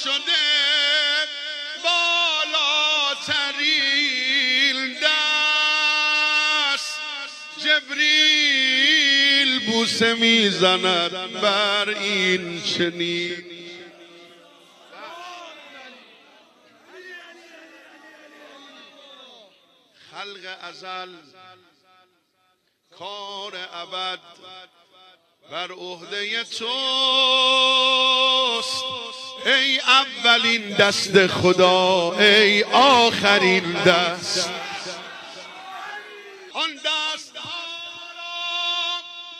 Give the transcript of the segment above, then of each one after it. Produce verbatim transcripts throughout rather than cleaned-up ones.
شده بالاترین دست، جبریل بوسه میزند بر این چنین. خلق ازل کار ابد بر عهده توست، ای اولین دست خدا ای آخرین دست. آن دست ها را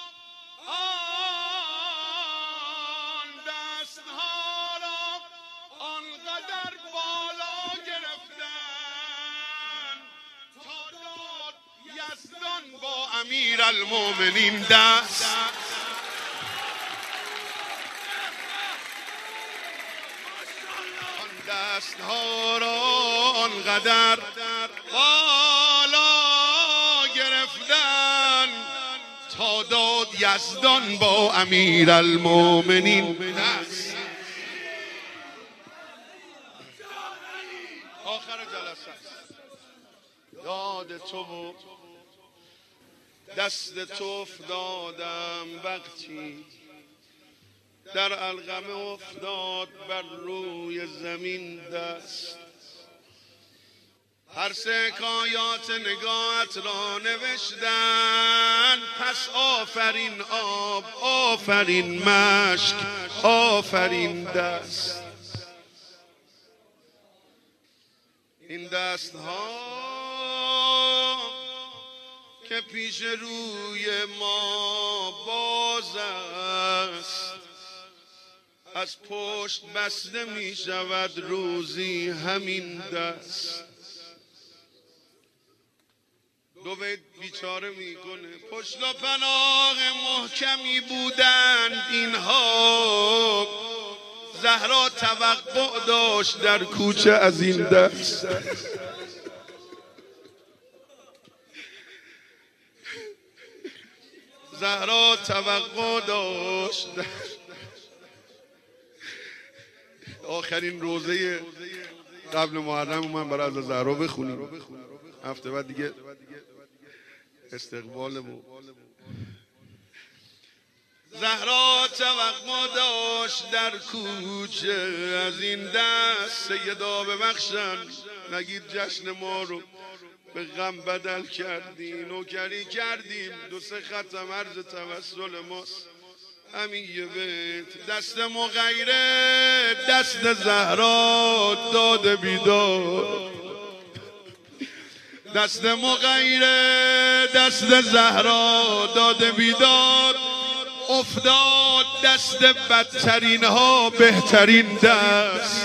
آن دست ها را آنقدر بالا گرفتن تا داد یزدان با امیرالمومنین دست. دست ها را آنقدر بالا گرفتن تا داد یزدان با امیرالمومنین دست. آخر جلسه یاد تو و دست تو افتادم وقتی در القمه افتاد بر روی زمین دست. هر حکایات نگاهت را نوشتن، پس آفرین آب آفرین مشک آفرین دست. این دست ها که پیش روی ما باز است، از پشت بسته می شود روزی همین دست. دو بیت بیچاره می کنه پشت و پناه محکمی بودند اینها، زهرا توقع داشت در کوچه از این دست. زهرا توقع داشت. آخرین روزه قبل محرم من برای از زهرا بخونیم، هفته بعد دیگه استقبالمون. زهرا توقع داشت در کوچه از این دست. سیدا ببخشن نگید جشن ما رو به غم بدل کردی، نوکری کردیم، دو سه ختم عرض توسل ماست. همین یه بیت دست مغیره دست زهرا داد بیداد، دست مغیره دست زهرا داد بیداد، افتاد دست بدترین ها بهترین دست.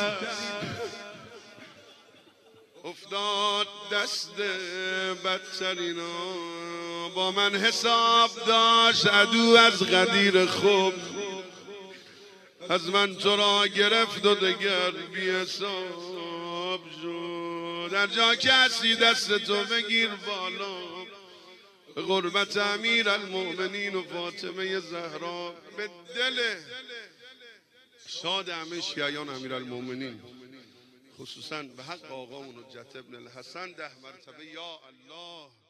افتاد دست بدترین ها با من حساب داشت عدو از غدیر خوب، از من تو را گرفت و دگر بی حساب شد. در جا کسی دست تو بگیر بالا، به قربت امیرالمومنین و فاطمه زهرا، به دل شاد همه شیعیان امیرالمومنین، خصوصا به حق آقامون حجت ابن الحسن ده مرتبه یا الله.